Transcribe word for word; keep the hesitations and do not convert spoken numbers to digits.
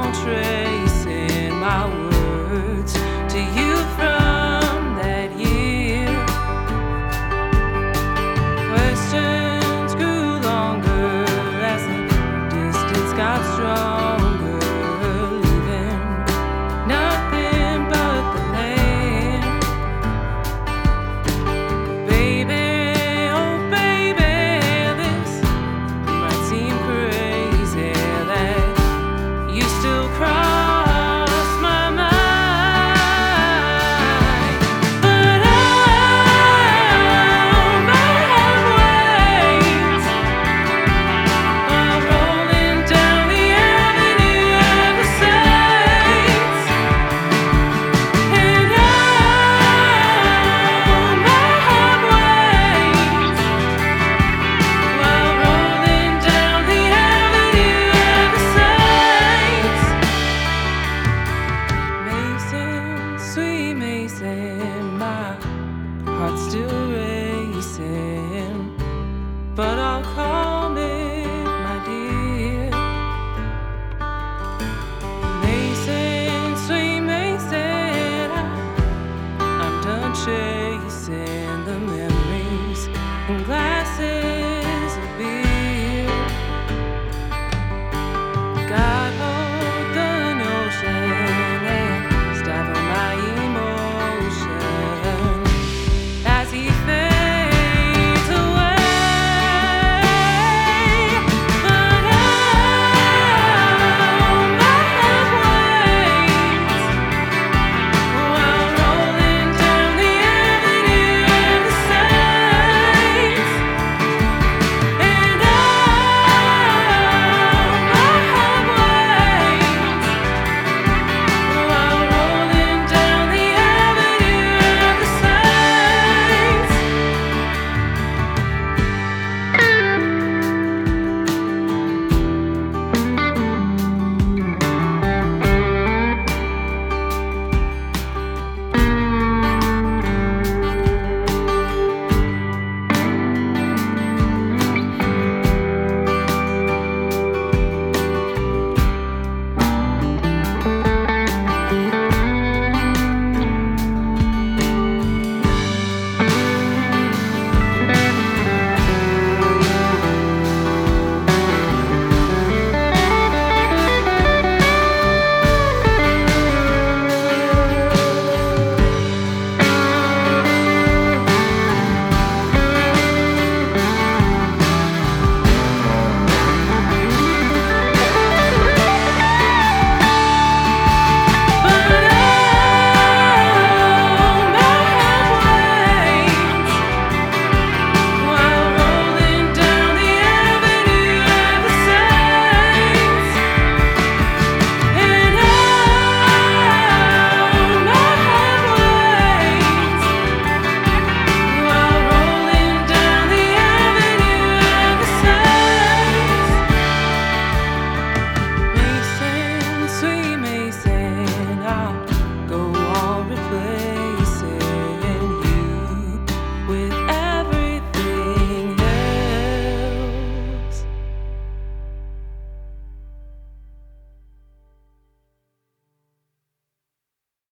on tracing my words to you from that year. Questions grew longer as the distance got stronger, leaving nothing but the land. Baby, oh baby, this might seem crazy that you still cross my mind, but I might have waves while rolling down the avenue of the saints, and I might have waves while rolling down the avenue of the saints. Mason, sweet Mason, my heart's still racing, but I'll call